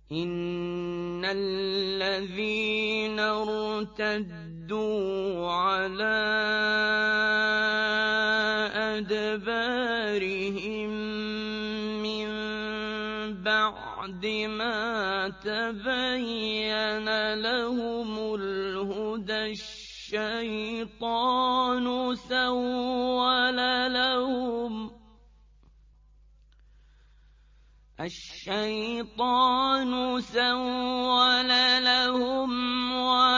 إن الذين ارتدوا على أدبارهم من بعد ما تبين لهم الهدى الشيطان سول لهم